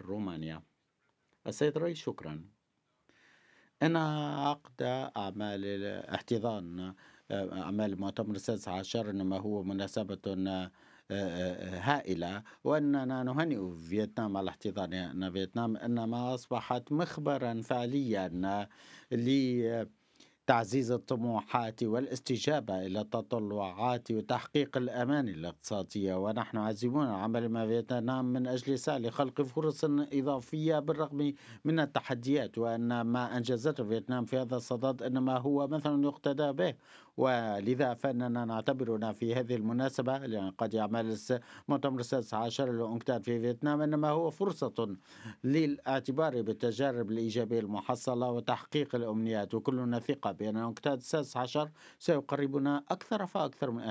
رومانيا. السيد الرئيس شكرا. إن عقد أعمال احتضان أعمال المؤتمر السادس عشر إنما هو مناسبة هائلة، وأننا نهنئ فيتنام على احتضان أن فيتنام إنما أصبحت مخبرا فعليا تعزيز الطموحات والاستجابة إلى التطلعات وتحقيق الأمان الاقتصادية، ونحن عازمون على العمل مع فيتنام من أجل سعي خلق فرص إضافية بالرغم من التحديات، وأن ما أنجزته فيتنام في هذا الصدد إنما هو مثل يقتدى به. ولذا فإننا نعتبرنا في هذه المناسبة لأن قد يعمل مؤتمر السادس عشر الأنكتاد في فيتنام إنما هو فرصة للاعتبار بالتجارب الإيجابية المحصلة وتحقيق الأمنيات، وكلنا ثقة بأن الأنكتاد السادس عشر سيقربنا أكثر فأكثر من